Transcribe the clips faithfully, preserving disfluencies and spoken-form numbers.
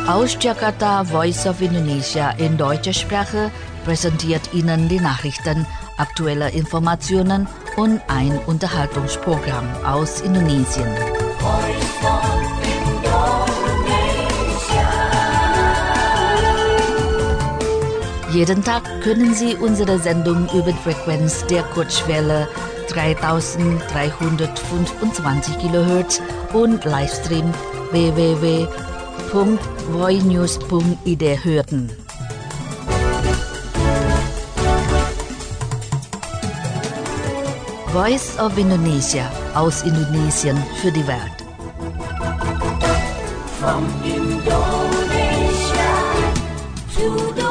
Aus Jakarta, Voice of Indonesia in deutscher Sprache präsentiert Ihnen die Nachrichten, aktuelle Informationen und ein Unterhaltungsprogramm aus Indonesien. Jeden Tag können Sie unsere Sendung über die Frequenz der Kurzwelle dreitausenddreihundertfünfundzwanzig Kilohertz und Livestream w w w punkt voinews punkt i d hören. Voice of Indonesia aus Indonesien für die Welt. From Indonesia to the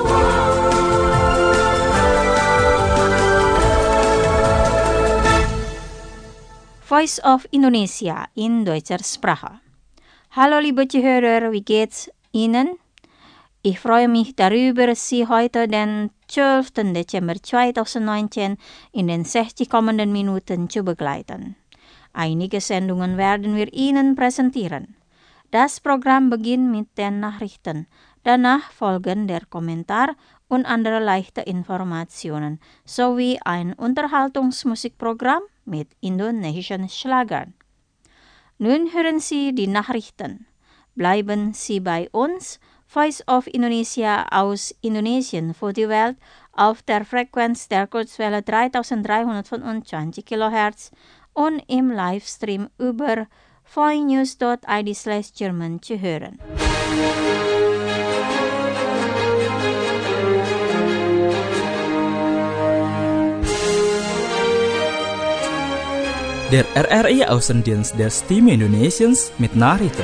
Voice of Indonesia in deutscher Sprache. Hallo liebe Zuhörer, wie geht's Ihnen? Ich freue mich darüber, Sie heute den zwölften Dezember zweitausendneunzehn in den sechzig kommenden Minuten zu begleiten. Einige Sendungen werden wir Ihnen präsentieren. Das Programm beginnt mit den Nachrichten. Danach folgen der Kommentar und andere leichte Informationen sowie ein Unterhaltungsmusikprogramm mit indonesischen Schlagern. Nun hören Sie die Nachrichten. Bleiben Sie bei uns, Voice of Indonesia aus Indonesien für die Welt auf der Frequenz der Kurzwelle dreitausenddreihundertfünfundzwanzig Kilohertz und im Livestream über voinews punkt i d slash German zu hören. Der R R I-Außendienst der Stimme Indonesiens mit Nachrichten.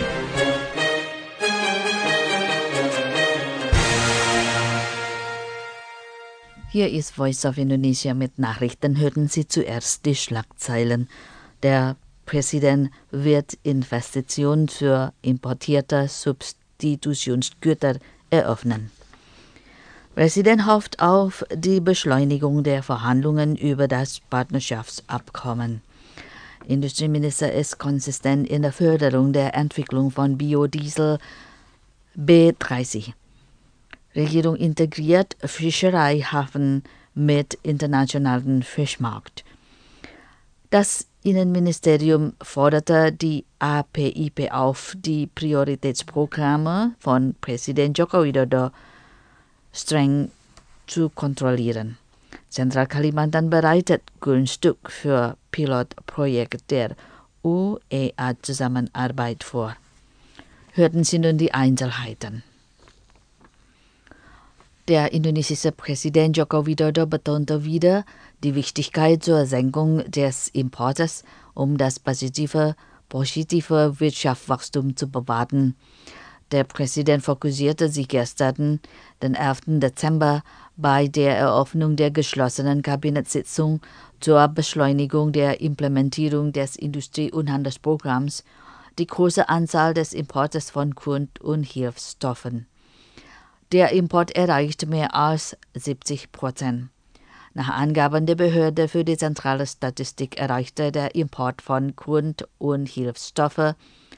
Hier ist Voice of Indonesia mit Nachrichten. Hörten Sie zuerst die Schlagzeilen. Der Präsident wird Investitionen für importierte Substitutionsgüter eröffnen. Präsident hofft auf die Beschleunigung der Verhandlungen über das Partnerschaftsabkommen. Industrieminister ist konsistent in der Förderung der Entwicklung von Biodiesel B dreißig. Regierung integriert Fischereihafen mit internationalen Fischmarkt. Das Innenministerium forderte die A P I P auf, die Prioritätsprogramme von Präsident Joko Widodo streng zu kontrollieren. Zentral Kalimantan bereitet Grundstück für Pilotprojekt der U E A-Zusammenarbeit vor. Hörten Sie nun die Einzelheiten. Der indonesische Präsident Joko Widodo betonte wieder die Wichtigkeit zur Senkung des Importes, um das positive, positive Wirtschaftswachstum zu bewahren. Der Präsident fokussierte sich gestern, den elften Dezember, bei der Eröffnung der geschlossenen Kabinettssitzung zur Beschleunigung der Implementierung des Industrie- und Handelsprogramms, die große Anzahl des Importes von Grund- und Hilfsstoffen. Der Import erreicht mehr als siebzig Prozent. Nach Angaben der Behörde für die zentrale Statistik erreichte der Import von Grund- und Hilfsstoffe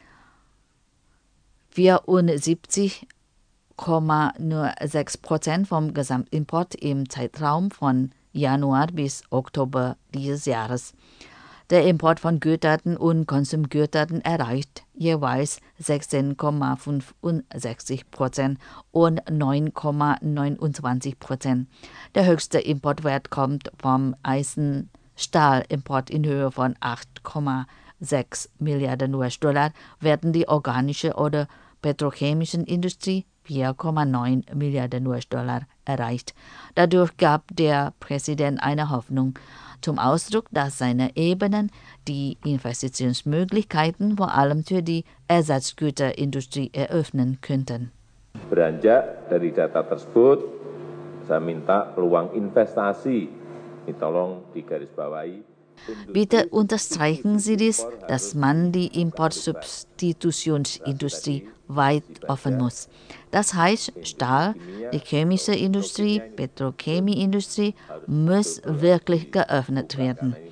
vierundsiebzig Komma sechs Prozent vom Gesamtimport im Zeitraum von Januar bis Oktober dieses Jahres. Der Import von Gütern und Konsumgütern erreicht jeweils sechzehn Komma fünfundsechzig Prozent und neun Komma neunundzwanzig Prozent. Der höchste Importwert kommt vom Eisen-Stahl-Import in Höhe von acht Komma sechs Milliarden U S-Dollar, während die organische oder petrochemischen Industrie vier Komma neun Milliarden U S-Dollar erreicht. Dadurch gab der Präsident eine Hoffnung zum Ausdruck, dass seine Ebenen die Investitionsmöglichkeiten vor allem für die Ersatzgüterindustrie eröffnen könnten. Beranjak dari data tersebut, saya minta peluang investasi, ini tolong digarisbawahi. Bitte unterstreichen Sie dies, dass man die Importsubstitutionsindustrie weit öffnen muss. Das heißt, Stahl, die chemische Industrie, Petrochemieindustrie muss wirklich geöffnet werden.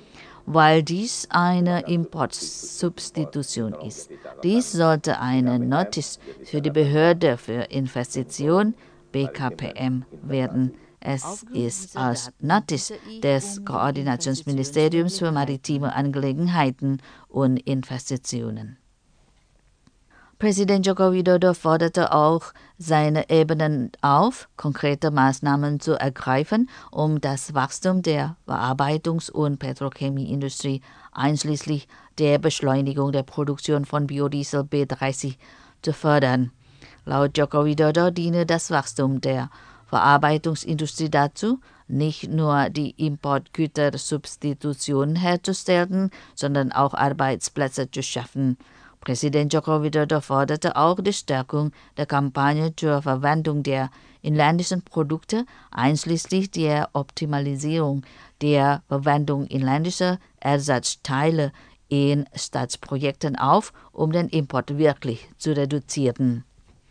weil dies eine Importsubstitution ist. Dies sollte eine Notiz für die Behörde für Investition B K P M werden. Es ist als Notiz des Koordinationsministeriums für maritime Angelegenheiten und Investitionen. Präsident Joko Widodo forderte auch seine Ebenen auf, konkrete Maßnahmen zu ergreifen, um das Wachstum der Verarbeitungs- und Petrochemieindustrie einschließlich der Beschleunigung der Produktion von Biodiesel B dreißig zu fördern. Laut Joko Widodo diene das Wachstum der Verarbeitungsindustrie dazu, nicht nur die Importgütersubstitution herzustellen, sondern auch Arbeitsplätze zu schaffen. Präsident Joko Widodo forderte auch die Stärkung der Kampagne zur Verwendung der inländischen Produkte, einschließlich der Optimalisierung der Verwendung inländischer Ersatzteile in Staatsprojekten auf, um den Import wirklich zu reduzieren.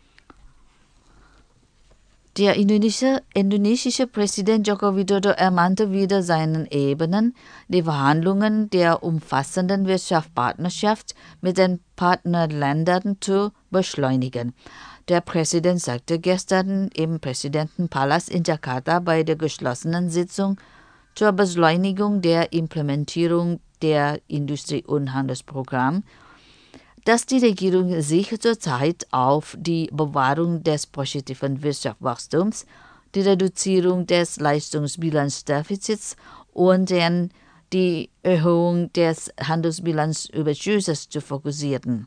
Der indonesische, indonesische Präsident Joko Widodo ermahnte wieder seinen Ebenen, die Verhandlungen der umfassenden Wirtschaftspartnerschaft mit den Partnerländern zu beschleunigen. Der Präsident sagte gestern im Präsidentenpalast in Jakarta bei der geschlossenen Sitzung zur Beschleunigung der Implementierung der Industrie- und Handelsprogramm, dass die Regierung sich zurzeit auf die Bewahrung des positiven Wirtschaftswachstums, die Reduzierung des Leistungsbilanzdefizits und den, die Erhöhung des Handelsbilanzüberschusses zu fokussieren.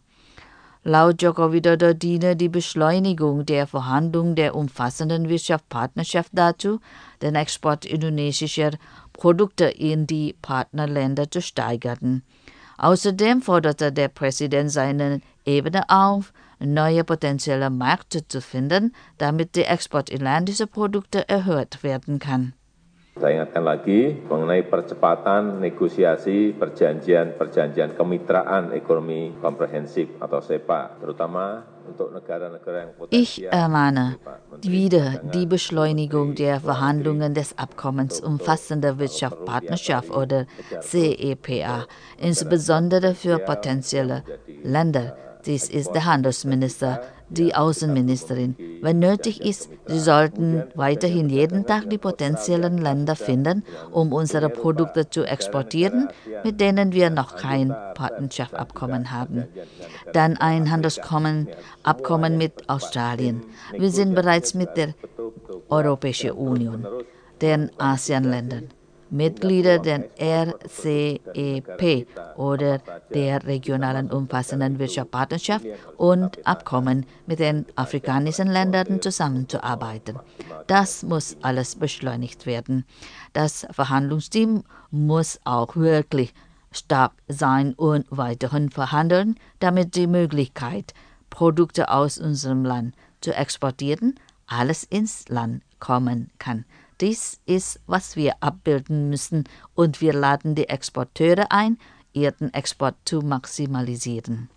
Laut Joko Widodo diene die Beschleunigung der Verhandlung der umfassenden Wirtschaftspartnerschaft dazu, den Export indonesischer Produkte in die Partnerländer zu steigern. Außerdem forderte der Präsident seine Ebene auf, neue potenzielle Märkte zu finden, damit der Export inländischer Produkte erhöht werden kann. Saya ingatkan lagi mengenai percepatan negosiasi perjanjian-perjanjian kemitraan ekonomi komprehensif atau SEPA, terutama untuk negara-negara yang potensial. Ich ermahne wieder die Beschleunigung der Verhandlungen des Abkommens umfassender Wirtschaftspartnerschaft oder C E P A, insbesondere für potenzielle Länder. Dies ist der Handelsminister, die Außenministerin. Wenn nötig ist, sie sollten weiterhin jeden Tag die potenziellen Länder finden, um unsere Produkte zu exportieren, mit denen wir noch kein Partnerschaftsabkommen haben. Dann ein Handelsabkommen mit Australien. Wir sind bereits mit der Europäischen Union, den ASEAN-Ländern, Mitglieder der R C E P oder der regionalen umfassenden Wirtschaftspartnerschaft und Abkommen mit den afrikanischen Ländern zusammenzuarbeiten. Das muss alles beschleunigt werden. Das Verhandlungsteam muss auch wirklich stark sein und weiterhin verhandeln, damit die Möglichkeit, Produkte aus unserem Land zu exportieren, alles ins Land kommen kann. Dies ist, was wir abbilden müssen, und wir laden die Exporteure ein, ihren Export zu maximalisieren.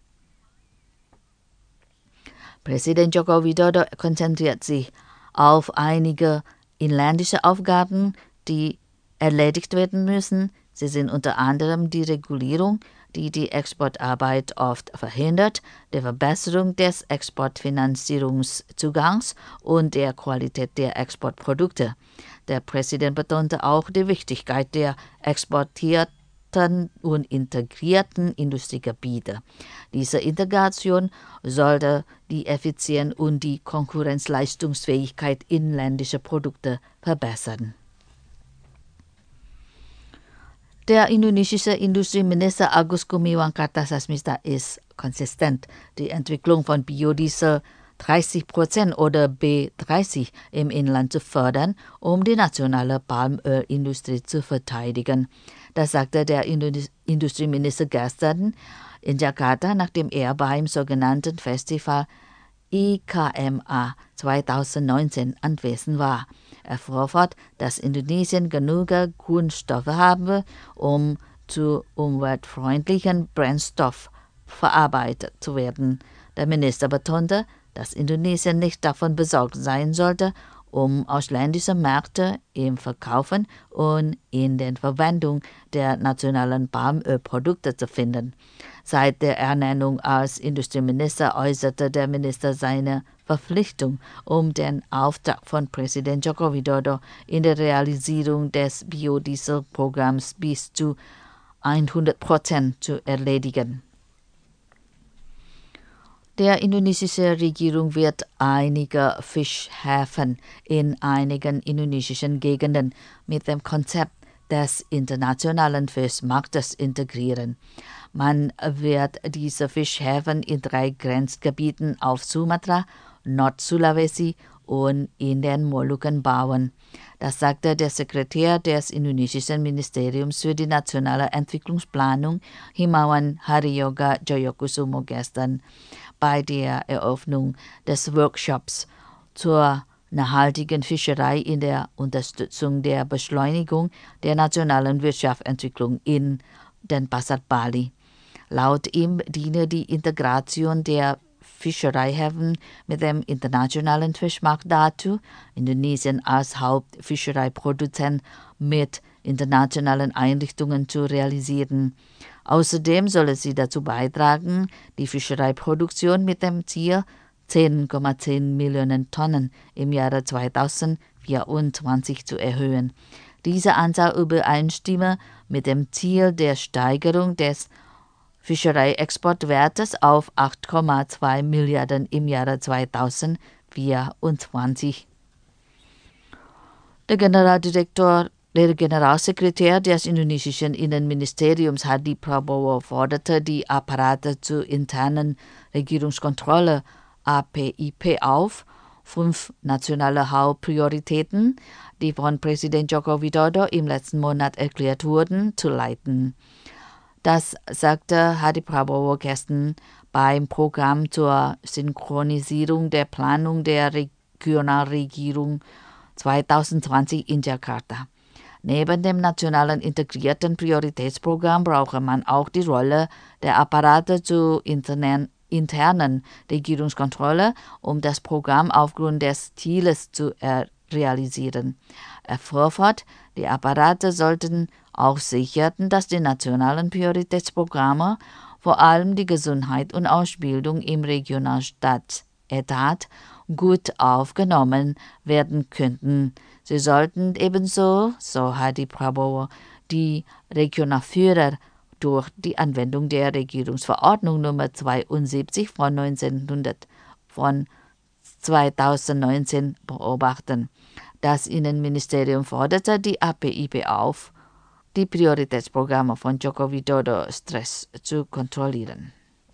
Präsident Joko Widodo konzentriert sich auf einige inländische Aufgaben, die erledigt werden müssen. Sie sind unter anderem die Regulierung, die die Exportarbeit oft verhindert, die Verbesserung des Exportfinanzierungszugangs und der Qualität der Exportprodukte. Der Präsident betonte auch die Wichtigkeit der exportierten und integrierten Industriegebiete. Diese Integration sollte die Effizienz und die Konkurrenzleistungsfähigkeit inländischer Produkte verbessern. Der indonesische Industrieminister Agus Gumiwang Kartasasmita ist konsistent, die Entwicklung von Biodiesel dreißig Prozent oder B dreißig im Inland zu fördern, um die nationale Palmölindustrie zu verteidigen. Das sagte der Industrieminister gestern in Jakarta, nachdem er beim sogenannten Festival I K M A zwanzig neunzehn anwesend war. Er fuhr fort, dass Indonesien genug Grundstoffe habe, um zu umweltfreundlichen Brennstoff verarbeitet zu werden. Der Minister betonte, dass Indonesien nicht davon besorgt sein sollte, um ausländische Märkte im Verkaufen und in der Verwendung der nationalen Palmölprodukte zu finden. Seit der Ernennung als Industrieminister äußerte der Minister seine Verpflichtung, um den Auftrag von Präsident Joko Widodo in der Realisierung des Biodieselprogramms bis zu hundert Prozent zu erledigen. Der indonesische Regierung wird einige Fischhäfen in einigen indonesischen Gegenden mit dem Konzept des internationalen Fischmarktes integrieren. Man wird diese Fischhäfen in drei Grenzgebieten auf Sumatra, Nord-Sulawesi und in den Molukken bauen. Das sagte der Sekretär des indonesischen Ministeriums für die nationale Entwicklungsplanung, Himawan Hariyoga Joyokusumo, gestern bei der Eröffnung des Workshops zur nachhaltigen Fischerei in der Unterstützung der Beschleunigung der nationalen Wirtschaftsentwicklung in Denpasar, Bali. Laut ihm diene die Integration der Fischereihäfen mit dem internationalen Fischmarkt dazu, Indonesien als Hauptfischereiproduzent mit internationalen Einrichtungen zu realisieren. Außerdem solle sie dazu beitragen, die Fischereiproduktion mit dem Ziel zehn Komma zehn Millionen Tonnen im Jahre zweitausendvierundzwanzig zu erhöhen. Diese Anzahl übereinstimme mit dem Ziel der Steigerung des Fischereiexportwertes auf acht Komma zwei Milliarden im Jahre zweitausendvierundzwanzig. Der Generaldirektor Der Generalsekretär des indonesischen Innenministeriums Hadi Prabowo forderte die Apparate zur internen Regierungskontrolle A P I P auf, fünf nationale Hauptprioritäten, die von Präsident Joko Widodo im letzten Monat erklärt wurden, zu leiten. Das sagte Hadi Prabowo gestern beim Programm zur Synchronisierung der Planung der Regionalregierung zweitausendzwanzig in Jakarta. Neben dem nationalen integrierten Prioritätsprogramm brauche man auch die Rolle der Apparate zur internen, internen Regierungskontrolle, um das Programm aufgrund des Zieles zu äh, realisieren. Er fuhr fort, die Apparate sollten auch sicherten, dass die nationalen Prioritätsprogramme, vor allem die Gesundheit und Ausbildung im Regionalstaatsetat, gut aufgenommen werden könnten. Sie sollten ebenso, so Hadi Prabowo, die Regionalführer durch die Anwendung der Regierungsverordnung Nummer zweiundsiebzig von, neunzehnhundert, von zweitausendneunzehn beobachten. Das Innenministerium forderte die A P I P auf, die Prioritätsprogramme von Joko Widodo Stress zu kontrollieren.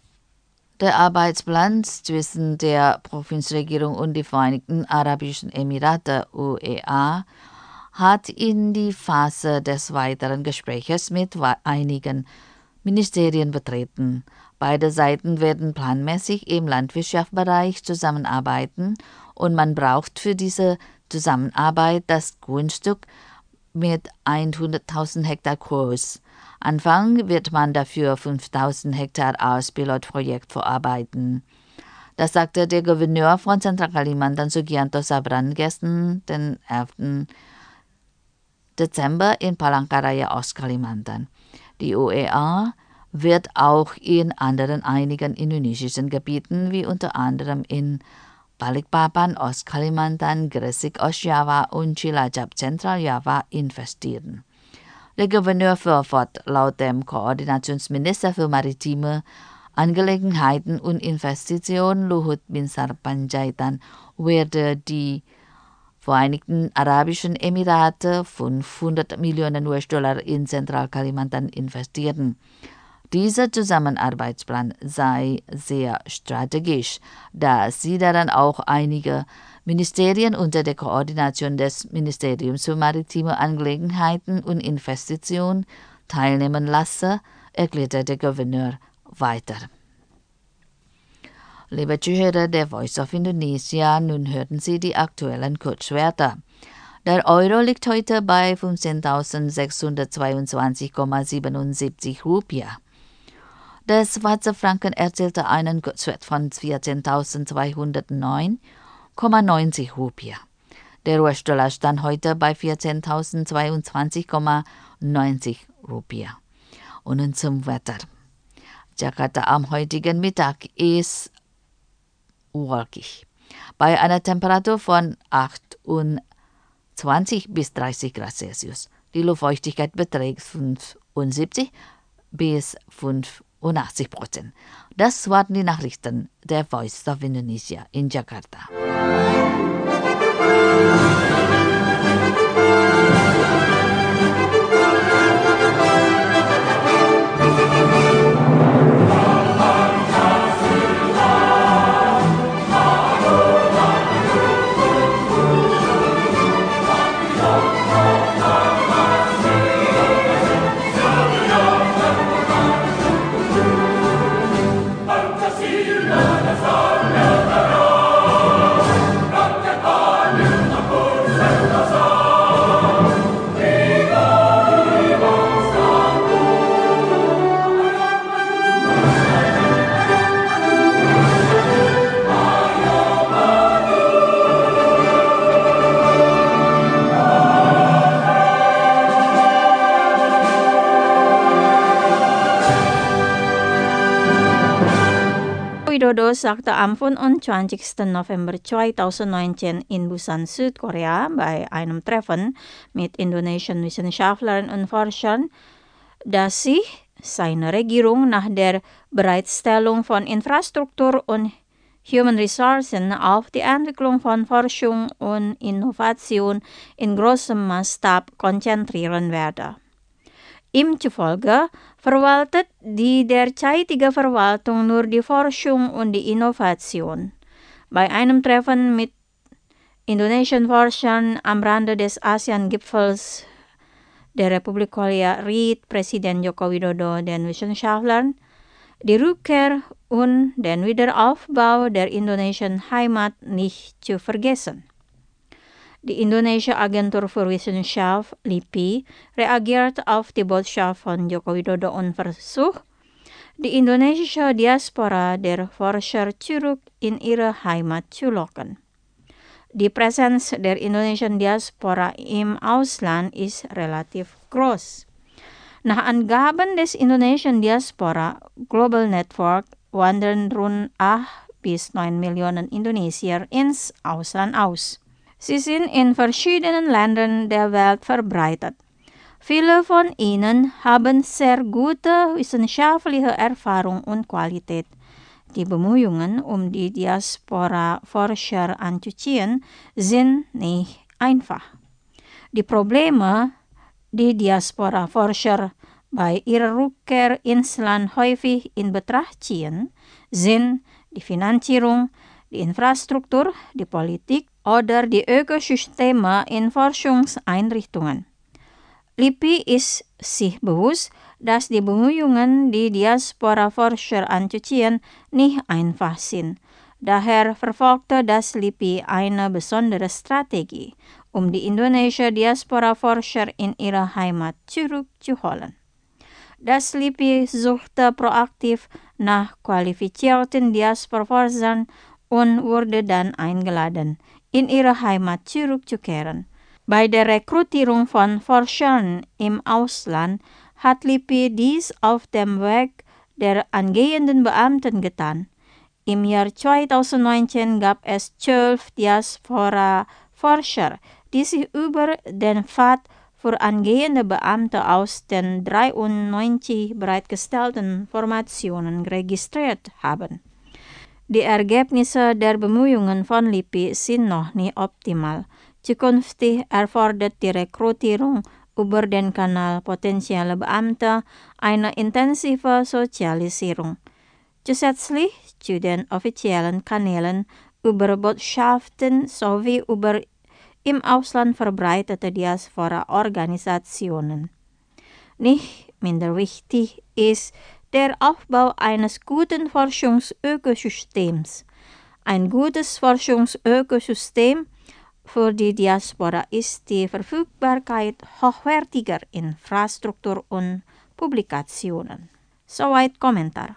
Der Arbeitsplan zwischen der Provinzregierung und die Vereinigten Arabischen Emirate U A E hat in die Phase des weiteren Gespräches mit einigen Ministerien betreten. Beide Seiten werden planmäßig im Landwirtschaftsbereich zusammenarbeiten und man braucht für diese Zusammenarbeit das Grundstück mit hunderttausend Hektar groß. Anfangen wird man dafür fünftausend Hektar als Pilotprojekt verarbeiten. Das sagte der Gouverneur von Zentralkalimantan Sugianto Sabran gestern, den elften Dezember in Palangkaraya, Ostkalimantan. Die U A E wird auch in anderen einigen indonesischen Gebieten, wie unter anderem in Balikpapan, Ostkalimantan, Gresik, Ostjava und Cilacap, Zentraljava, investieren. Der Gouverneur fuhr fort, laut dem Koordinationsminister für maritime Angelegenheiten und Investitionen Luhut Binsar Panjaitan werde die Vereinigten Arabischen Emirate fünfhundert Millionen U S-Dollar in Zentralkalimantan investieren. Dieser Zusammenarbeitsplan sei sehr strategisch, da sie daran auch einige Ministerien unter der Koordination des Ministeriums für maritime Angelegenheiten und Investitionen teilnehmen lasse, erklärte der Gouverneur weiter. Liebe Zuhörer der Voice of Indonesia, nun hörten Sie die aktuellen Kurzwerte. Der Euro liegt heute bei fünfzehntausendsechshundertzweiundzwanzig Komma siebenundsiebzig Rupiah. Der Schweizer Franken erzielte einen Kurswert von vierzehntausendzweihundertneun Komma neunzig Rupiah. Der U S-Dollar stand heute bei vierzehntausendzweiundzwanzig Komma neunzig Rupiah. Und nun zum Wetter. Jakarta am heutigen Mittag ist wolkig. Bei einer Temperatur von achtundzwanzig bis dreißig Grad Celsius. Die Luftfeuchtigkeit beträgt fünfundsiebzig bis fünfundachtzig Prozent. Das waren die Nachrichten der Voice of Indonesia in Jakarta. Widodo sagte am fünfundzwanzigsten November zweitausendneunzehn in Busan, Südkorea, bei einem Treffen mit indonesischen Wissenschaftlern und Forschern, dass sich seine Regierung nach der Bereitstellung von Infrastruktur und Human Resources auf die Entwicklung von Forschung und Innovation in großem Maßstab konzentrieren werde. Ihm zufolge verwaltet die derzeitige Verwaltung nur die Forschung und die Innovation. Bei einem Treffen mit indonesischen Forschern am Rande des ASEAN-Gipfels der Republik Korea riet Präsident Joko Widodo den Wissenschaftlern, die Rückkehr und den Wiederaufbau der indonesischen Heimat nicht zu vergessen. Die Indonesische Agentur für Wissenschaft, L I P I, reagiert auf die Botschaft von Joko Widodo und versucht, die indonesische Diaspora der Forscher zurück in ihre Heimat zu locken. Die Präsenz der indonesischen Diaspora im Ausland ist relativ groß. Nach Angaben des indonesischen Diaspora Global Network wandern rund acht bis neun Millionen Indonesier ins Ausland aus. Sie sind in verschiedenen Ländern der Welt verbreitet. Viele von ihnen haben sehr gute wissenschaftliche Erfahrung und Qualität. Die Bemühungen, um die Diaspora-Forscher anzuziehen, sind nicht einfach. Die Probleme, die Diaspora-Forscher bei ihrer Rückkehr ins Land häufig in Betracht ziehen, sind die Finanzierung, die Infrastruktur, die Politik oder die Ökosysteme in Forschungseinrichtungen. L I P I ist sich bewusst, dass die Bemühungen, die Diaspora-Forscher anzuziehen, nicht einfach sind. Daher verfolgte das L I P I eine besondere Strategie, um die indonesische Diaspora-Forscher in ihre Heimat zurückzuholen. Das L I P I suchte proaktiv nach qualifizierten Diaspora-Forschern und wurde dann eingeladen, in ihre Heimat zurückzukehren. Bei der Rekrutierung von Forschern im Ausland hat L I P I dies auf dem Weg der angehenden Beamten getan. Im Jahr zweitausendneunzehn gab es zwölf Diaspora-Forscher, die sich über den Pfad für angehende Beamte aus den dreiundneunzig bereitgestellten Formationen registriert haben. Die Ergebnisse der Bemühungen von L I P I sind noch nicht optimal. Zukünftig erfordert die Rekrutierung über den Kanal potenzieller Beamte eine intensive Sozialisierung. Zusätzlich zu den offiziellen Kanälen über Botschaften sowie über im Ausland verbreitete Diaspora-Organisationen. Nicht minder wichtig ist der Aufbau eines guten Forschungsökosystems. Ein gutes Forschungsökosystem für die Diaspora ist die Verfügbarkeit hochwertiger Infrastruktur und Publikationen. Soweit Kommentar.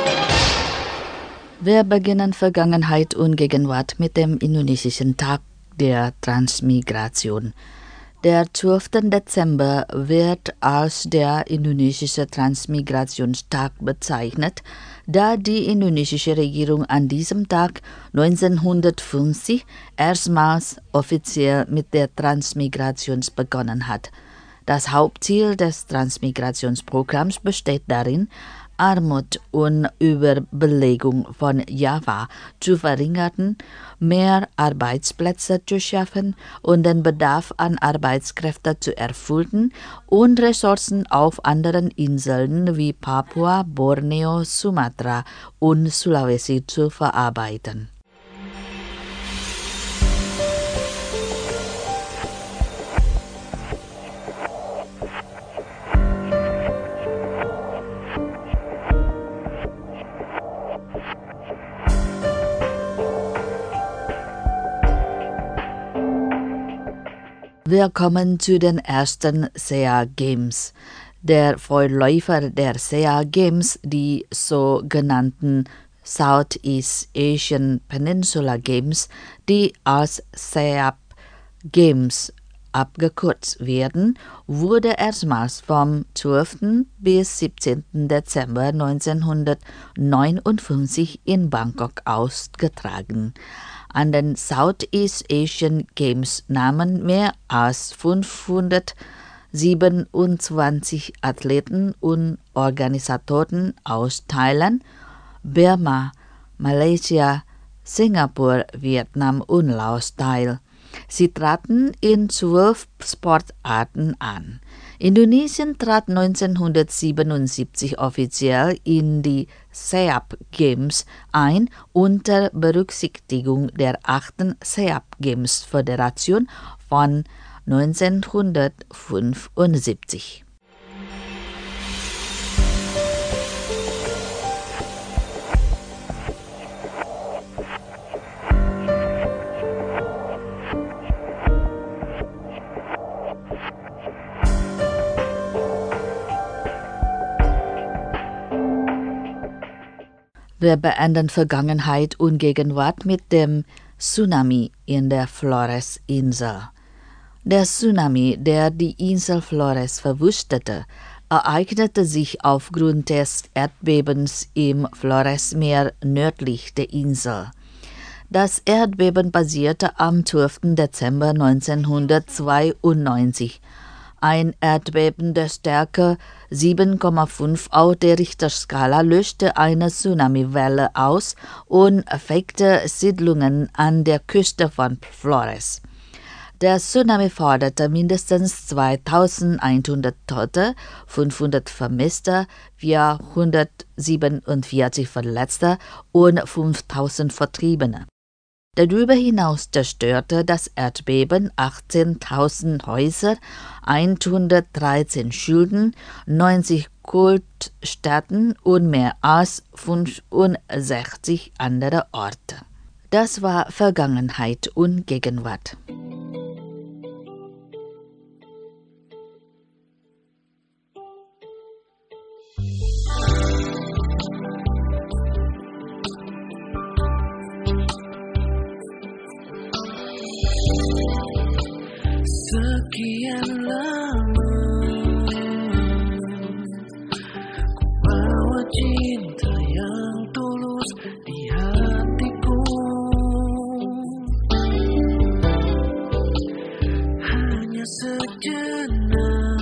Wir beginnen Vergangenheit und Gegenwart mit dem indonesischen Tag der Transmigration. Der zwölfte Dezember wird als der indonesische Transmigrationstag bezeichnet, da die indonesische Regierung an diesem Tag neunzehnhundertfünfzig erstmals offiziell mit der Transmigration begonnen hat. Das Hauptziel des Transmigrationsprogramms besteht darin, Armut und Überbelegung von Java zu verringern, mehr Arbeitsplätze zu schaffen und den Bedarf an Arbeitskräften zu erfüllen und Ressourcen auf anderen Inseln wie Papua, Borneo, Sumatra und Sulawesi zu verarbeiten. Wir kommen zu den ersten SEA Games. Der Vorläufer der SEA Games, die sogenannten Southeast Asian Peninsula Games, die als SEAP Games abgekürzt werden, wurde erstmals vom zwölften bis siebzehnten Dezember neunzehnhundertneunundfünfzig in Bangkok ausgetragen. An den Southeast Asian Games nahmen mehr als fünfhundertsiebenundzwanzig Athleten und Organisatoren aus Thailand, Burma, Malaysia, Singapur, Vietnam und Laos teil. Sie traten in zwölf Sportarten an. Indonesien trat neunzehnhundertsiebenundsiebzig offiziell in die SEAP Games ein unter Berücksichtigung der achten SEAP Games Föderation von neunzehnhundertfünfundsiebzig. Wir beenden Vergangenheit und Gegenwart mit dem Tsunami in der Flores-Insel. Der Tsunami, der die Insel Flores verwüstete, ereignete sich aufgrund des Erdbebens im Flores-Meer nördlich der Insel. Das Erdbeben passierte am zwölften Dezember neunzehnhundertzweiundneunzig. Ein Erdbeben der Stärke sieben Komma fünf auf der Richterskala löste eine Tsunamiwelle aus und fegte Siedlungen an der Küste von Flores. Der Tsunami forderte mindestens zweitausendeinhundert Tote, fünfhundert Vermisste, vierhundertsiebenundvierzig Verletzte und fünftausend Vertriebene. Darüber hinaus zerstörte das Erdbeben achtzehntausend Häuser, hundertdreizehn Schulen, neunzig Kultstätten und mehr als fünfundsechzig andere Orte. Das war Vergangenheit und Gegenwart. Sekian lama ku bawa cinta yang tulus di hatiku, hanya sejenak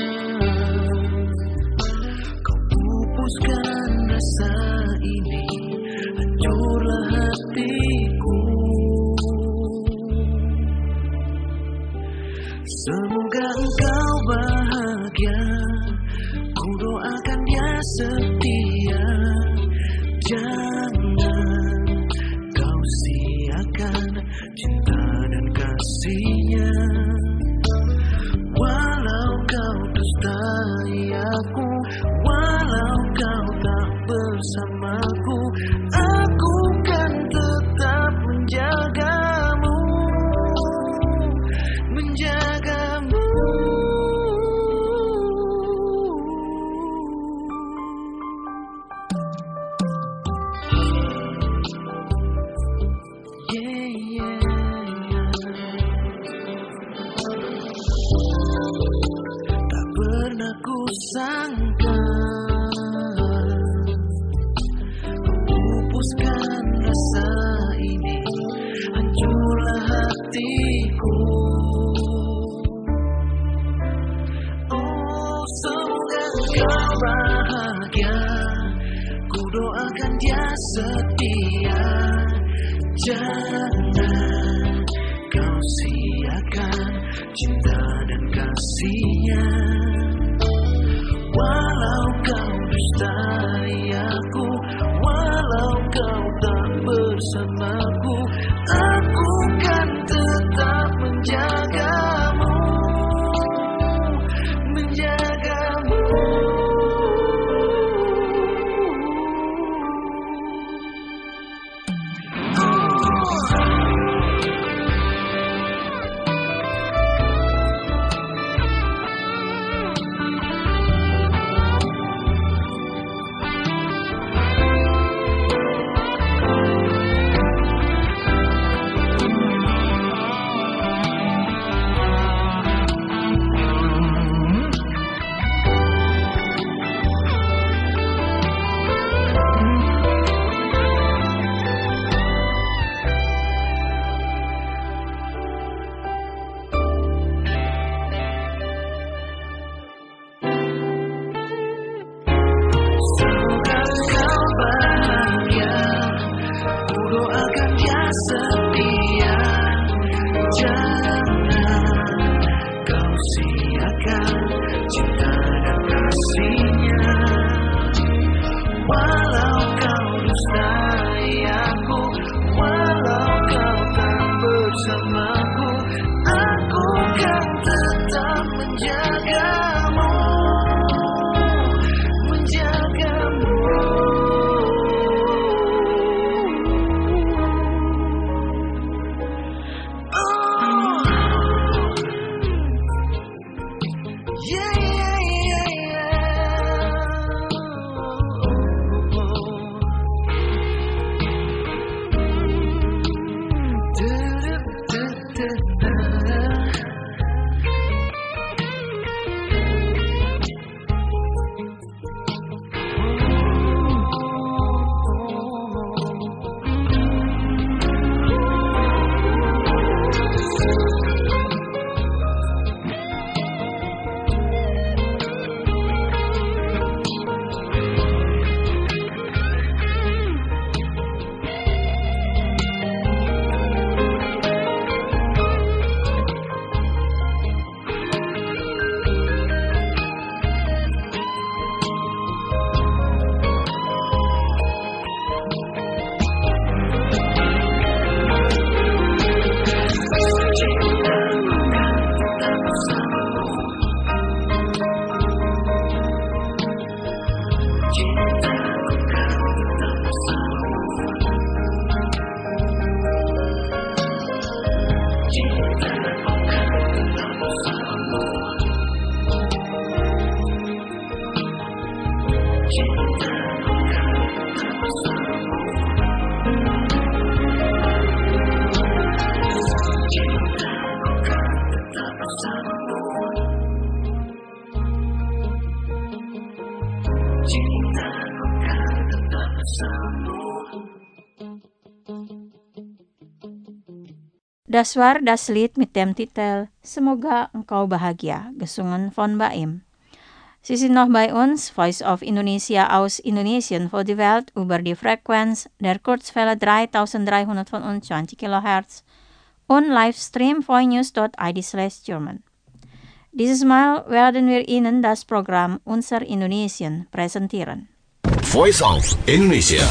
kau pupuskan rasa ini, hancurlah hatiku. Semoga engkau bahagia, ku doakan dia setia. Jangan kau siakan cinta dan kasihnya. Walau kau dustai aku, walau kau tak bersamaku, aku kan tetap menjagamu, menjagamu. setia, jangan kau siakan cinta dan kasihnya. Walau kau dustai aku, walau kau tak bersamaku, aku kan tetap menjagamu, menjagamu. Das war das Lied mit dem Titel Semoga Engkau Bahagia, gesungen von Baim. Sie sind noch bei uns, Voice of Indonesia aus Indonesien für die Welt über die Frequenz der Kurzwelle dreitausenddreihundertfünfundzwanzig Kilohertz und Livestream voinews dot i d slash German. Dieses Mal werden wir Ihnen das Programm Unser Indonesien präsentieren. Voice of Indonesia.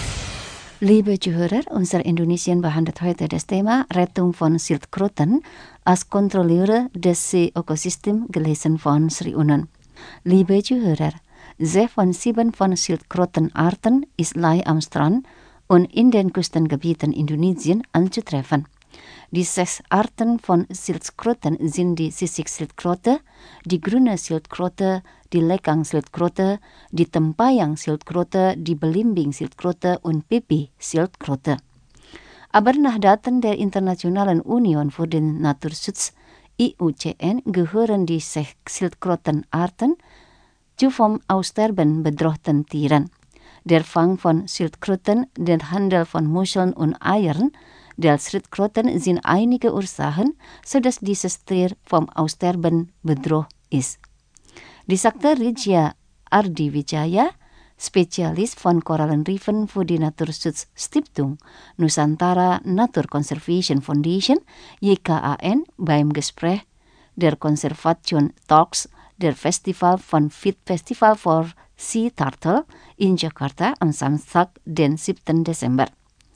Liebe Zuhörer, unser Indonesien behandelt heute das Thema Rettung von Schildkröten als Kontrolleure des Seeökosystems, gelesen von Sri Unen. Liebe Zuhörer, sechs von sieben von Schildkrötenarten ist Lai am Strand und in den Küstengebieten Indonesiens anzutreffen. Die sechs Arten von Schildkröten sind die Sisik-Schildkröte, die grüne Schildkröte, die Lekang-Schildkröte, die Tempayang-Schildkröte, die Belimbing-Schildkröte und Pipi-Schildkröte. Aber nach Daten der Internationalen Union für den Naturschutz I U C N gehören die sechs Schildkrötenarten zu vom Aussterben bedrohten Tieren. Der Fang von Schildkröten, der Handel von Muscheln und Eiern der Schildkröten sind einige Ursachen, sodass dieses Tier vom Aussterben bedroht ist. Die sagte Rijya Ardiwijaya, spesialis von Korallenriffen voor die Naturschutzstiftung Nusantara Nature Conservation Foundation Y K A N beim Gespräch der Conservation Talks der Festival von Fit Festival for Sea Turtle in Jakarta am Samstag, den siebten Dezember.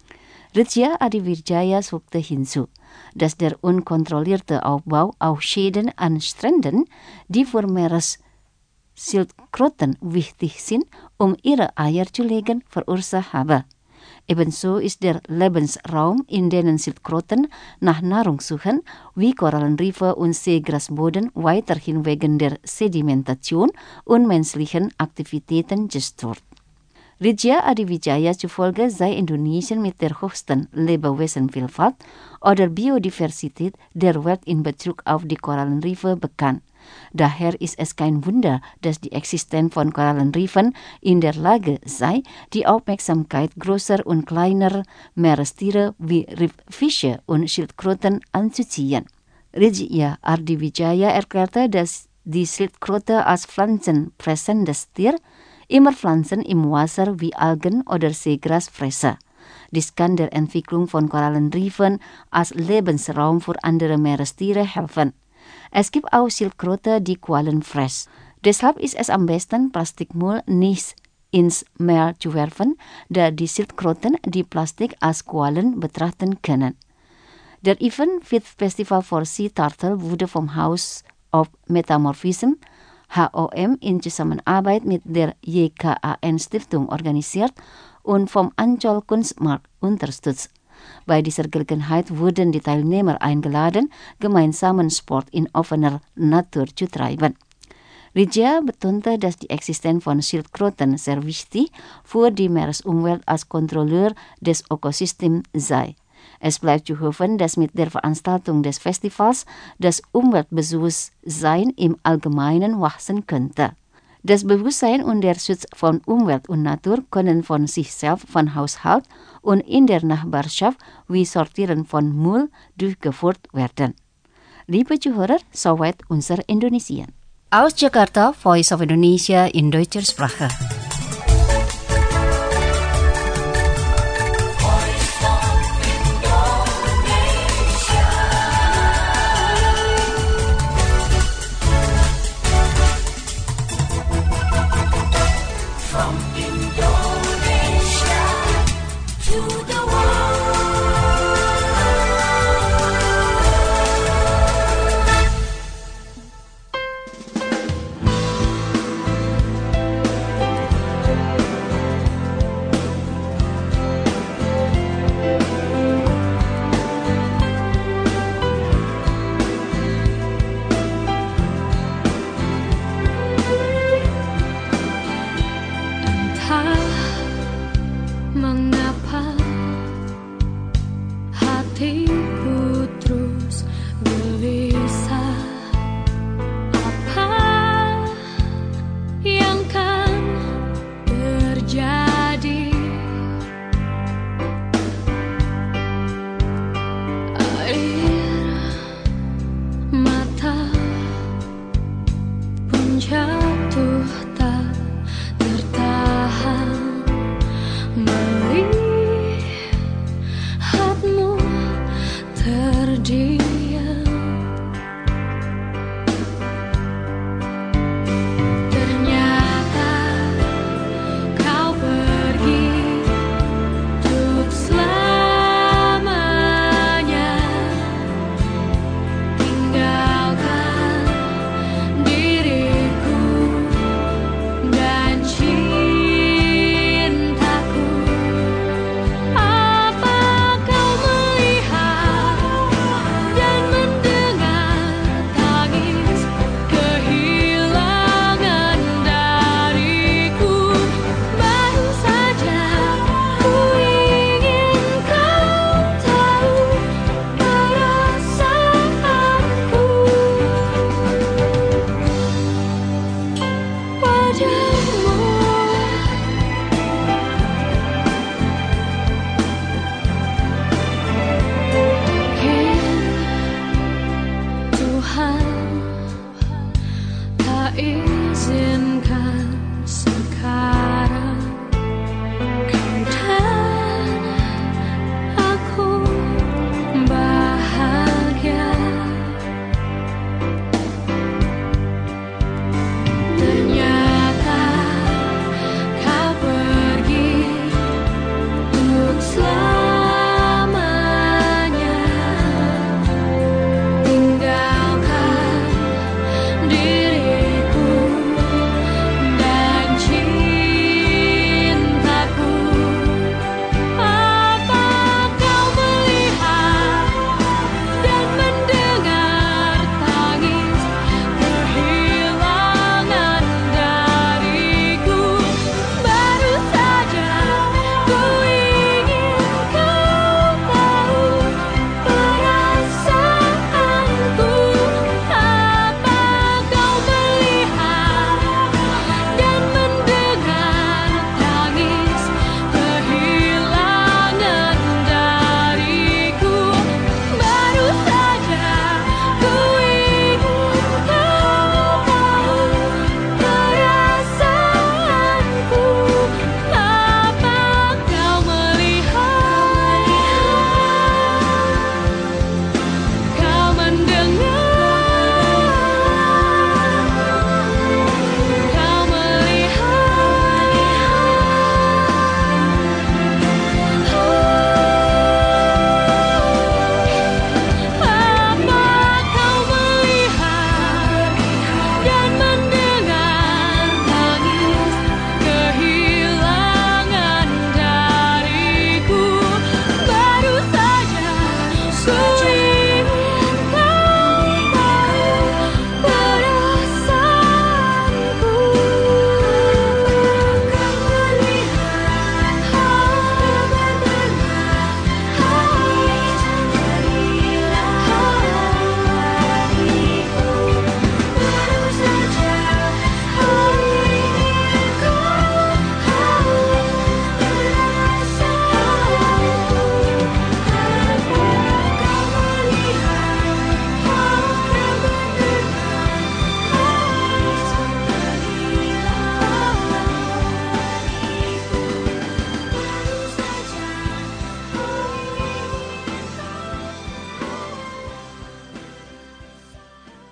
Ritja Adiwijaya fügte hinzu, dass der unkontrollierte Aufbau auch Schäden an Stränden, die für Meeresschildkröten wichtig sind, um ihre Eier zu legen, verursacht habe. Ebenso ist der Lebensraum, in denen Schildkröten nach Nahrung suchen, wie Korallenriffe und Seegrasboden weiterhin wegen der Sedimentation und menschlichen Aktivitäten gestört. Ritja Adiwijaya zufolge sei Indonesien mit der höchsten Lebewesenvielfalt oder Biodiversität der Welt in Bezug auf die Korallenriffe bekannt. Daher ist es kein Wunder, dass die Existenz von Korallenriffen in der Lage sei, die Aufmerksamkeit größer und kleiner Meerestiere wie Riffische und Schildkröten anzuziehen. Ritja Adiwijaya erklärte, dass die Schildkröte als pflanzenfressendes Tier immer Pflanzen im Wasser wie Algen oder Seegras fresse. Dies kann der Entwicklung von Korallenriffen als Lebensraum für andere Meerestiere helfen. Es gibt auch Schildkröte, die Quallen fressen. Deshalb ist es am besten, Plastikmüll nicht ins Meer zu werfen, da die Schildkröten die Plastik als Quallen betrachten können. Der Event Fit Festival for Sea Turtle wurde vom House of Metamorphism H O M in Zusammenarbeit mit der Y K A N Stiftung organisiert und vom Ancol Kunstmarkt unterstützt. Bei dieser Gelegenheit wurden die Teilnehmer eingeladen, gemeinsamen Sport in offener Natur zu treiben. Ritja betonte, dass die Existenz von Schildkröten sehr wichtig für die Meeresumwelt als Kontrolleur des Ökosystems sei. Es bleibt zu hoffen, dass mit der Veranstaltung des Festivals das Umweltbewusstsein im Allgemeinen wachsen könnte. Das Bewusstsein und der Schutz von Umwelt und Natur können von sich selbst, von Haushalt und in der Nachbarschaft wie Sortieren von Müll durchgeführt werden. Liebe Zuhörer, soweit unser Indonesien. Aus Jakarta, Voice of Indonesia in deutscher Sprache.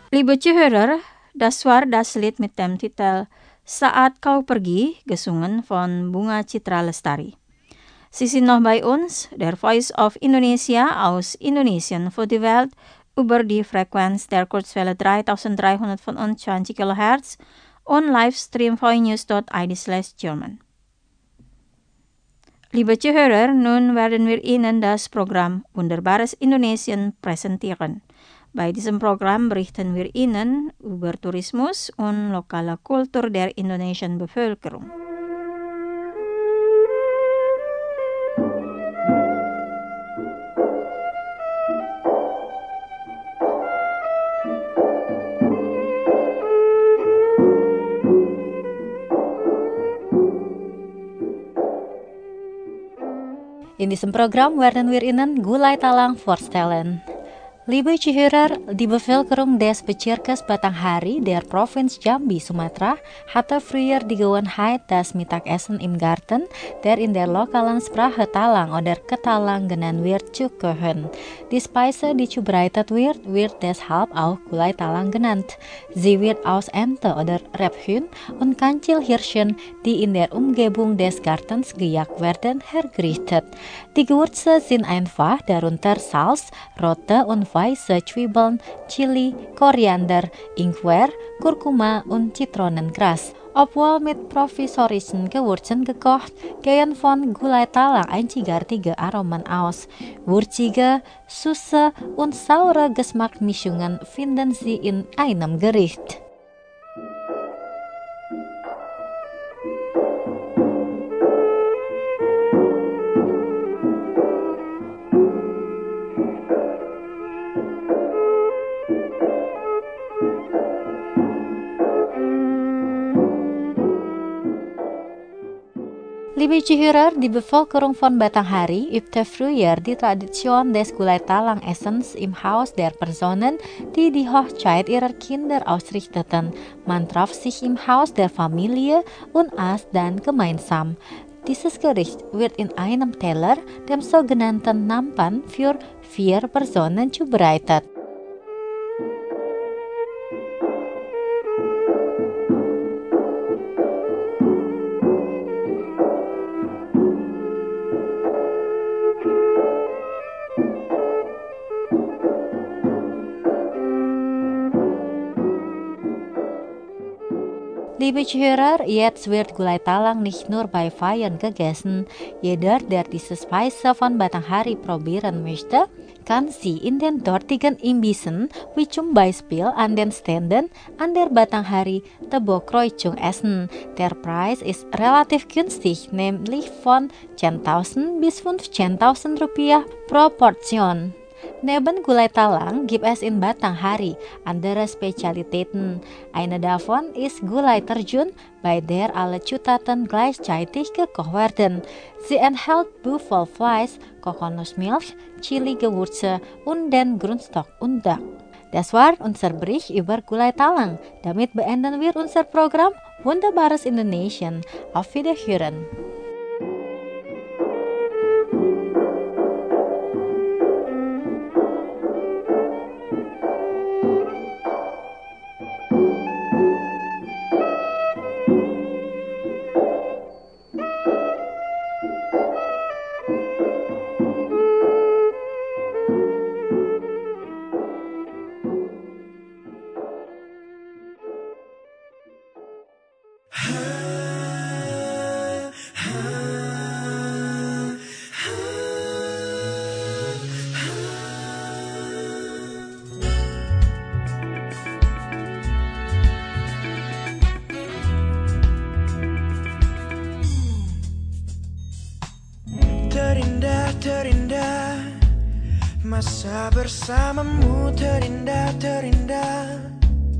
Liebe Zuhörer, das war das Lied mit dem Titel Saat Kau Pergi, gesungen von Bunga Citra Lestari. Sie sind noch bei uns, der Voice of Indonesia aus Indonesien für die Welt, über die Frequenz der Kurzwelle dreitausenddreihundertfünfundzwanzig Kilohertz und Livestream voinews dot i d slash German. Liebe Zuhörer, nun werden wir Ihnen das Programm Wunderbares Indonesien präsentieren. Bei diesem Programm berichten wir Ihnen über Tourismus und lokale Kultur der indonesischen Bevölkerung. In diesem Programm werden wir Ihnen Gulai Talang vorstellen. Liebe Zuhörer, die Bevölkerung des Bezirkes Batanghari der Provinz Jambi, Sumatera, hatte früher die Gewohnheit, das Mittagessen im Garten, der in der lokalen Sprache Talang oder Ketalang genannt wird, zu kochen. Die Speise, die zubereitet wird, wird deshalb auch Gulai Talang genannt. Sie wird aus Ente oder Rebhuhn und Kancilhirschen, die in der Umgebung des Gartens gejagt werden, hergerichtet. Die Gewürze sind einfach, darunter Salz, rote und weiße Zwiebeln, Chili, Koriander, Ingwer, Kurkuma und Zitronengras. Obwohl mit provisorischen Gewürzen gekocht, gehen von Gulai Talang einzigartige Aromen aus. Würzige, süße und saure Geschmacksmischungen finden Sie in einem Gericht. Liebe Zuhörer, die Bevölkerung von Batanghari übte früher die Tradition des Gulai Talang Essens im Haus der Personen, die die Hochzeit ihrer Kinder ausrichteten. Man traf sich im Haus der Familie und aß dann gemeinsam. Dieses Gericht wird in einem Teller, dem sogenannten Nampan, für vier Personen zubereitet. Liebe Zuhörer, jetzt wird Gulai Talang nicht nur bei Feiern gegessen. Jeder, der diese Speise von Batanghari probieren möchte, kann sie in den dortigen Imbissen, wie zum Beispiel an den Ständen an der Batanghari Tebokroicung essen. Der Preis ist relativ günstig, nämlich von zehntausend bis fünfzehntausend Rupiah pro Portion. Neben Gulai Talang gibt es in Batanghari andere Spezialitäten. Eine davon ist Gulai Terjun, bei der alle Zutaten gleichzeitig gekocht werden. Sie enthält Büffelfleisch, Kokosnussmilch, Chili-Gewürze und den Grundstock Undak. Das war unser Bericht über Gulai Talang. Damit beenden wir unser Programm Wunderbares Indonesien. Auf Wiederhören. Terindah, terindah, masa bersamamu terindah, terindah.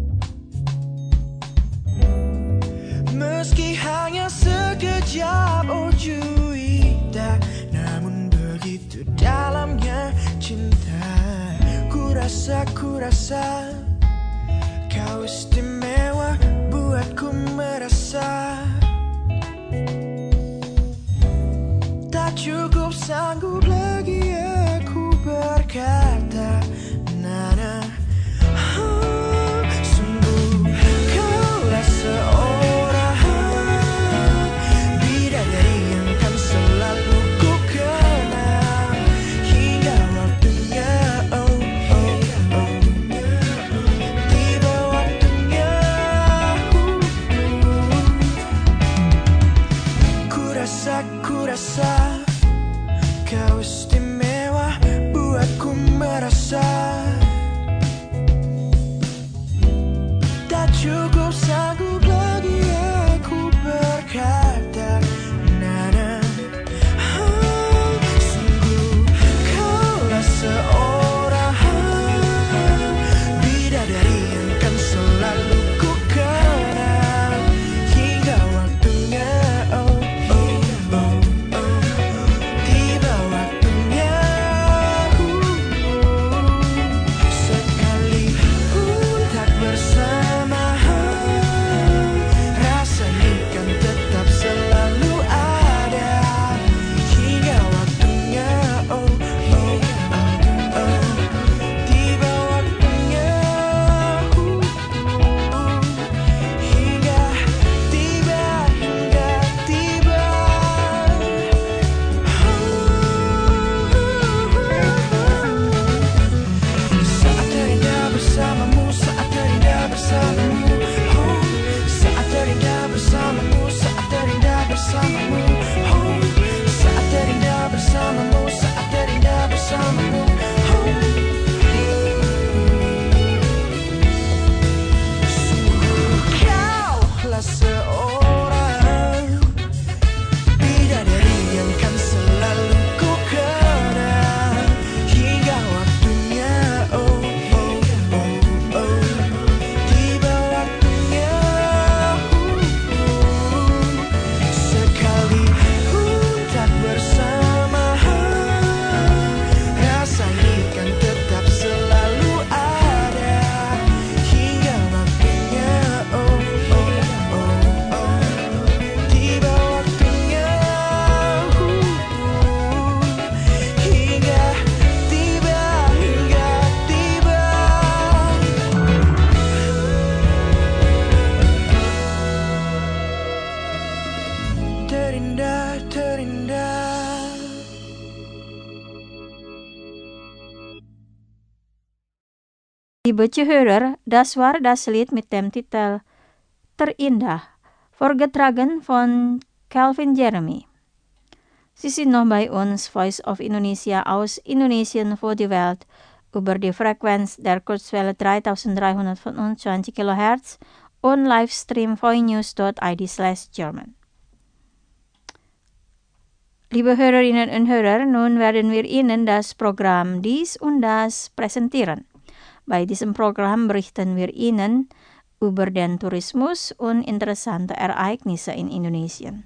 Meski hanya sekejap, oh juita, namun begitu dalamnya cinta. Ku rasa, ku rasa, kau istimewa buatku merasa. Tak cukup sanggup lagi aku berkata, Nana, oh, rasa, ku rasa kau istimewa buatku merasa tak cukup sanggup lagi aku berkata nana. Oh, sungguh kaulah seorang bidadari yang kan selalu ku kenal hingga waktunya. Oh, oh, oh, oh. Tiba waktunya. Sekalipun tak bersama, rasa ini kan tetap selalu ada hingga waktunya. Oh, oh, oh, oh. Tiba waktunya. Hingga tiba, hingga tiba. Saat terindah bersamamu, saat terindah bersamamu. Oh, saat terindah bersamamu, saat terindah bersamamu. Oh, saat terindah bersamamu, saat terindah bersamamu. Oh, sungguh kaulah seorang bidadari yang kan selalu ku kenal hingga waktunya. Oh, oh, oh, oh. Tiba waktunya. Sekalipun tak bersama, rasa ini kan tetap selalu ada hingga waktunya. Oh, oh, oh, oh. Tiba waktunya. Hingga tiba, hingga tiba. Terindah, terindah. Liebe Zuhörer, das war das Lied mit dem Titel Terindah, vorgetragen von Calvin Jeremy. Sie sind noch bei uns, Voice of Indonesia aus Indonesien für die Welt, über die Frequenz der Kurzwelle dreitausenddreihundertfünfundzwanzig Kilohertz und Livestream voinews.id slash German. Liebe Hörerinnen und Hörer, nun werden wir Ihnen das Programm Dies und Das präsentieren. Bei diesem Programm berichten wir Ihnen über den Tourismus und interessante Ereignisse in Indonesien.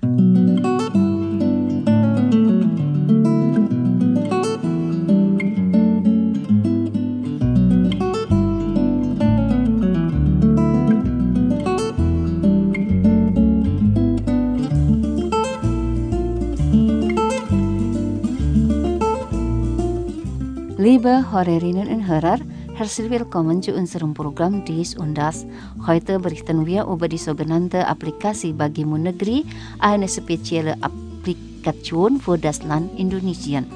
Liebe Hörerinnen und Hörer, herzlich willkommen zu unserem Programm Dies und Das. Heute berichten wir über die sogenannte Applikasi Bagimu Negeri, eine spezielle Applikation für das Land Indonesien.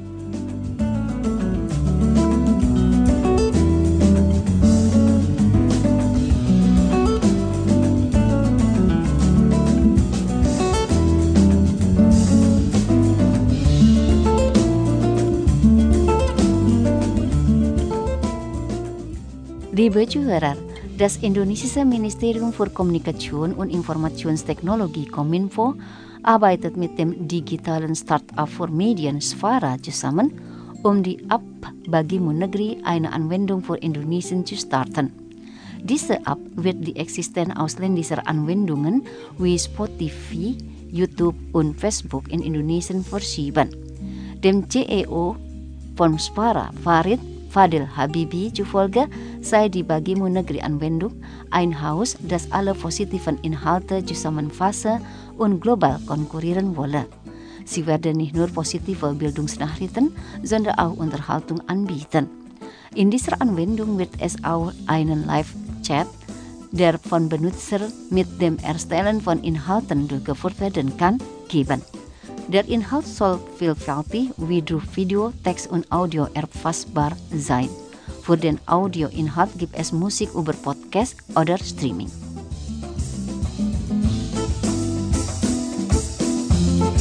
Liebe Zuhörer, das indonesische Ministerium für Kommunikation und Informationstechnologie Kominfo arbeitet mit dem digitalen Start-up für Medien Sfara zusammen, um die App Bagimu Negeri, eine Anwendung für Indonesien, zu starten. Diese App wird die Existenz ausländischer Anwendungen wie Spotify, YouTube und Facebook in Indonesien verschieben. Dem C E O von Sfara, Farid Fadil Habibi zufolge sei die Bagimu Negeri Anwendung ein Haus, das alle positiven Inhalte zusammenfassen und global konkurrieren wolle. Sie werden nicht nur positive Bildungsnachrichten, sondern auch Unterhaltung anbieten. In dieser Anwendung wird es auch einen Live-Chat, der von Benutzern mit dem Erstellen von Inhalten durchgeführt werden kann, geben. Der Inhalt soll vielfältig wie durch Video, Text und Audio erfassbar sein. Für den Audioinhalt gibt es Musik über Podcast oder Streaming.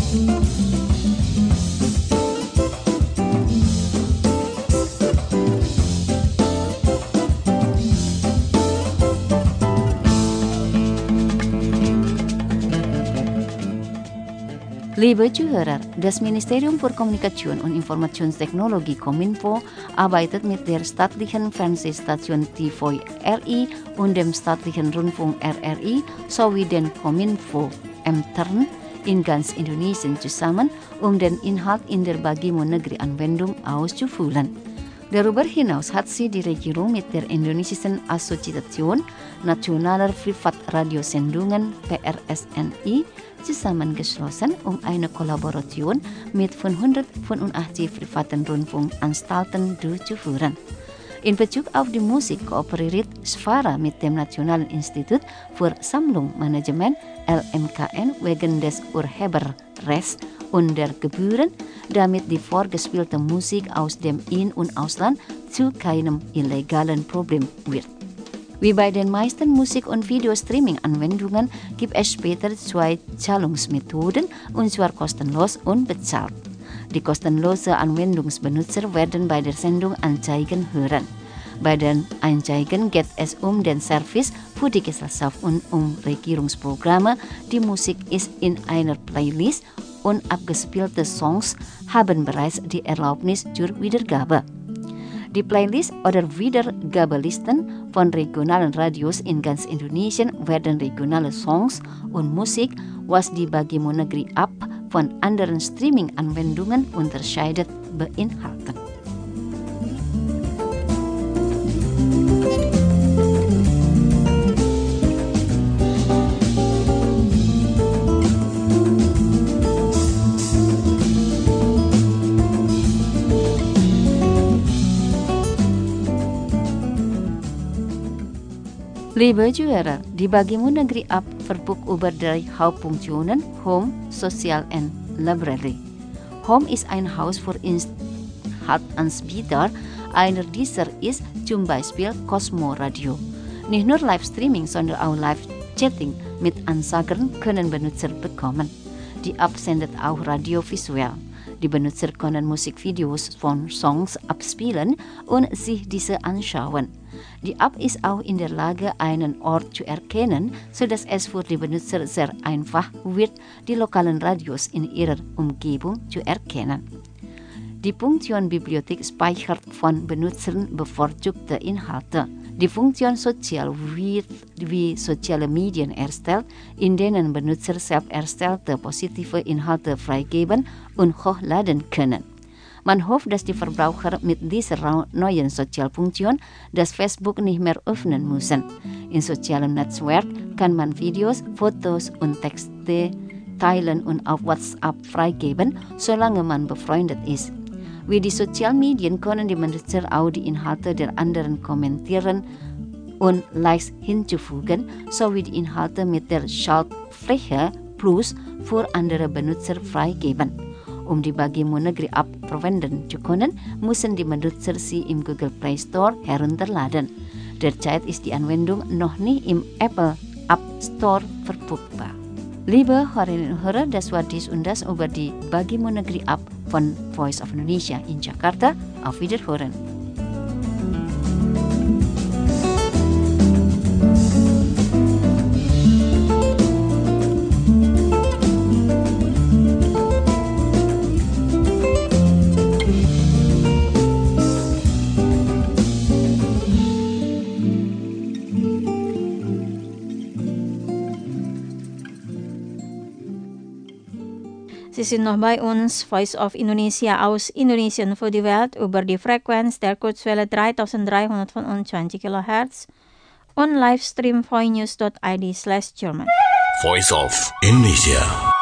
Liebe Zuhörer, das Ministerium für Kommunikation und Informationstechnologie Kominfo arbeitet mit der staatlichen Fernsehstation T V R I und dem staatlichen Rundfunk R R I sowie den Kominfo-Ämtern in ganz Indonesien zusammen, um den Inhalt in der Bagimo Negeri-Anwendung auszufüllen. Darüber hinaus hat sie die Regierung mit der Indonesischen Assoziation Nationaler Privatradiosendungen P R S N I zusammengeschlossen, um eine Kollaboration mit fünfhundertfünfundachtzig privaten Rundfunkanstalten durchzuführen. In Bezug auf die Musik kooperiert Sfara mit dem Nationalen Institut für Sammlungsmanagement L M K N wegen des Urheberrechts und der Gebühren, damit die vorgespielte Musik aus dem In- und Ausland zu keinem illegalen Problem wird. Wie bei den meisten Musik- und Videostreaming-Anwendungen gibt es später zwei Zahlungsmethoden, und zwar kostenlos und bezahlt. Die kostenlosen Anwendungsbenutzer werden bei der Sendung Anzeigen hören. Bei den Anzeigen geht es um den Service für die Gesellschaft und um Regierungsprogramme. Die Musik ist in einer Playlist und abgespielte Songs haben bereits die Erlaubnis zur Wiedergabe. Die Playlist oder Wiedergabelisten von regionalen Radios in ganz Indonesien werden regionale Songs und Musik, was die Bagimo Negeri App von anderen Streaming-Anwendungen unterscheidet, beinhalten. Liebe Zuhörer, die Bagimo Negeri App verfügt über drei Hauptfunktionen: Home, Social und Library. Home ist ein Haus für Inhaltsanbieter. Einer dieser ist zum Beispiel Cosmo Radio. Nicht nur Livestreaming, sondern auch Live-Chatting mit Ansagern können Benutzer bekommen. Die App sendet auch radiovisuell. Die Benutzer können Musikvideos von Songs abspielen und sich diese anschauen. Die App ist auch in der Lage, einen Ort zu erkennen, sodass es für die Benutzer sehr einfach wird, die lokalen Radios in ihrer Umgebung zu erkennen. Die Funktion Bibliothek speichert von Benutzern bevorzugte Inhalte. Die Funktion Sozial wird wie soziale Medien erstellt, in denen Benutzer selbst erstellte positive Inhalte freigeben und hochladen können. Man hofft, dass die Verbraucher mit dieser neuen Sozialfunktion das Facebook nicht mehr öffnen müssen. In sozialen Netzwerk kann man Videos, Fotos und Texte teilen und auf WhatsApp freigeben, solange man befreundet ist. Wie die Sozialmedien können die Benutzer auch die Inhalte der anderen kommentieren und Likes hinzufügen, sowie die Inhalte mit der Schaltfläche Plus für andere Benutzer freigeben. Um die Bagimo Negeri App verwenden zu können, müssen die Benutzer sie im Google Play Store herunterladen. Derzeit ist die Anwendung noch nicht im Apple App Store verfügbar. Liebe Hörerinnen und Hörer, das war dies und das über die Bagimo Negeri App von Voice of Indonesia in Jakarta. Auf Wiederhören. Sie sind noch bei uns, Voice of Indonesia aus Indonesien für die Welt über die Frequenz der Kurzwelle dreitausenddreihundertfünfundzwanzig Kilohertz und Livestream voinews dot I D slash German. Voice of Indonesia.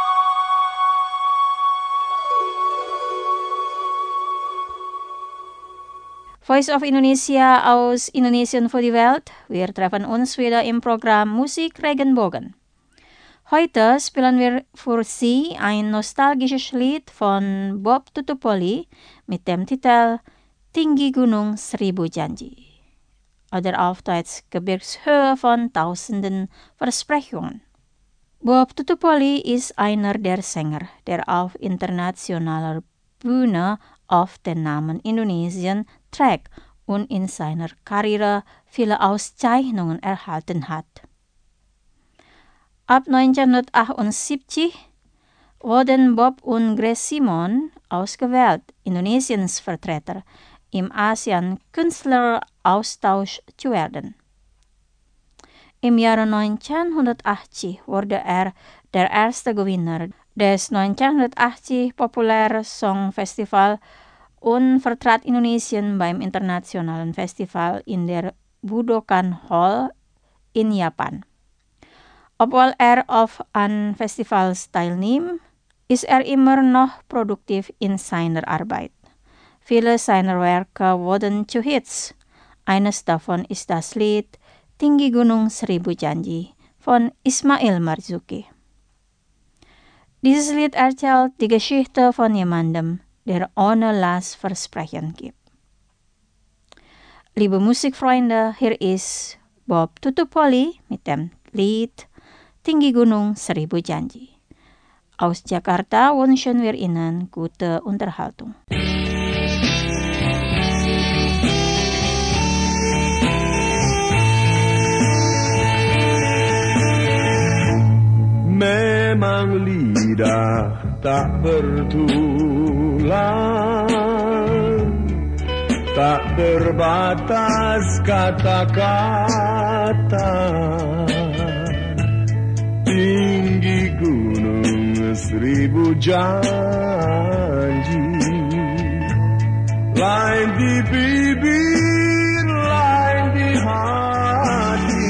Voice of Indonesia aus Indonesien für die Welt. Wir treffen uns wieder im Programm Musik Regenbogen. Heute spielen wir für Sie ein nostalgisches Lied von Bob Tutupoli mit dem Titel Tinggi Gunung Seribu Janji oder auf Deutsch Gebirgshöhe von tausenden Versprechungen. Bob Tutupoli ist einer der Sänger, der auf internationaler Bühne oft den Namen Indonesien trägt und in seiner Karriere viele Auszeichnungen erhalten hat. Ab neunzehnhundertachtundsiebzig wurden Bob und Grace Simon ausgewählt, Indonesiens Vertreter im ASEAN-Künstleraustausch zu werden. Im Jahre neunzehnhundertachtzig wurde er der erste Gewinner des neunzehnhundertachtzig Populäre Songfestival und vertrat Indonesien beim internationalen Festival in der Budokan Hall in Japan. Obwohl er auf an Festivals teilnimmt, ist er immer noch produktiv in seiner Arbeit. Viele seiner Werke wurden zu Hits. Eines davon ist das Lied Tinggi Gunung Seribu Janji von Ismail Marzuki. Dieses Lied erzählt die Geschichte von jemandem, der ohne Last Versprechen gibt. Liebe Musikfreunde, hier ist Bob Tutupoli mit dem Lied Tinggi Gunung Seribu Janji. Aus Jakarta wünschen wir Ihnen gute Unterhaltung. Memang lidah tak bertulang, tak terbatas kata-kata. Tinggi gunung seribu janji, lain di bibir, lain di hati.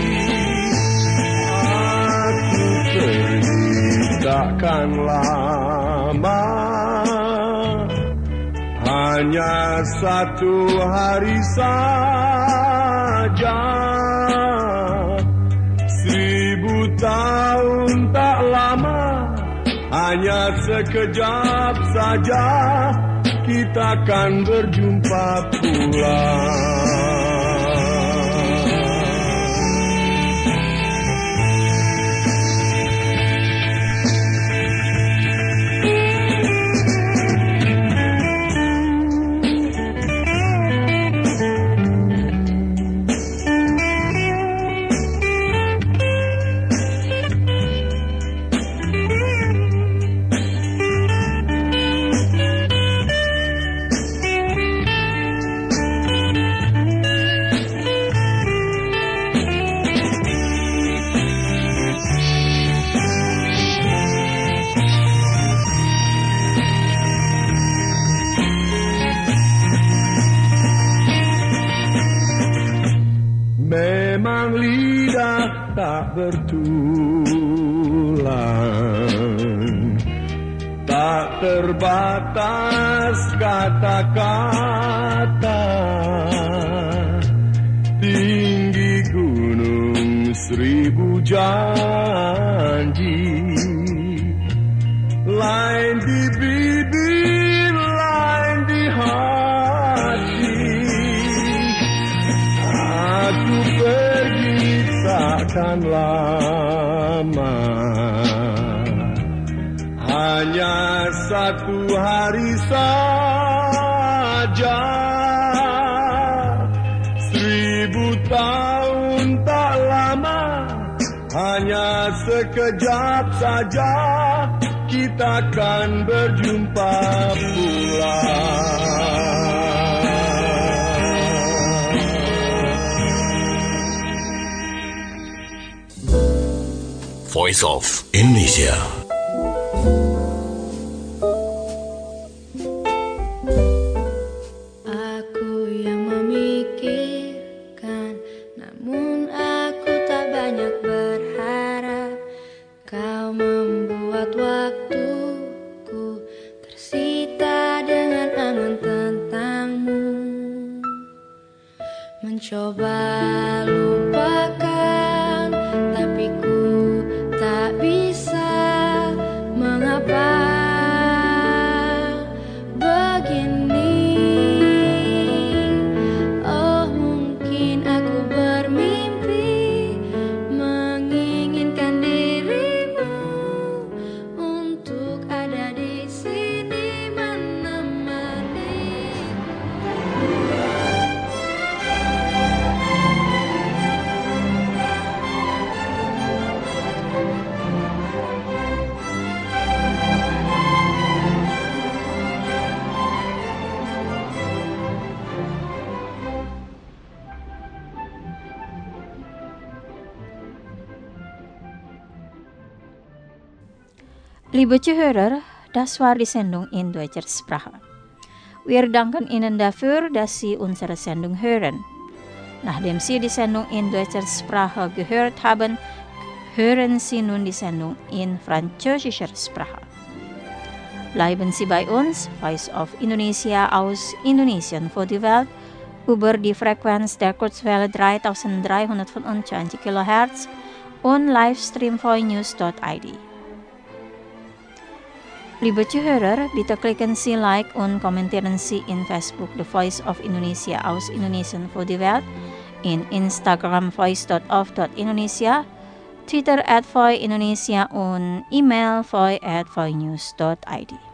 Aku pergi takkan lama, hanya satu hari saja. Seribu tahun tak lama, hanya sekejap saja kita akan berjumpa pula. Memang lidah tak bertulang, tak terbatas kata-kata. Tinggi gunung seribu janji, lain di bibir, lain di hati. Aku pergi takkan lama, hanya satu hari saja. Seribu tahun tak lama, hanya sekejap saja kita akan berjumpa pula. Voice of Indonesia. Aku yang memikirkan, namun aku tak banyak berharap. Kau membuat waktuku tersita dengan angan tentangmu. Mencoba lupakan, tapi ku tak bisa. Mengapa begini? Oh, mungkin aku bermimpi menginginkan dirimu. Liebe Zuhörer, das war die Sendung in deutscher Sprache. Wir danken Ihnen dafür, dass Sie unsere Sendung hören. Nachdem Sie die Sendung in deutscher Sprache gehört haben, hören Sie nun die Sendung in französischer Sprache. Bleiben Sie bei uns, Voice of Indonesia aus Indonesien für die Welt, über die Frequenz der Kurzwelle dreitausenddreihundertfünfundzwanzig Kilohertz und Livestream voinews dot I D. Liebe Zuhörer, bitte klicken Sie Like und kommentieren Sie in Facebook The Voice of Indonesia aus Indonesien für die Welt, in Instagram voice dot of dot indonesia, Twitter at Voi Indonesia und E-Mail voi at voinews dot I D.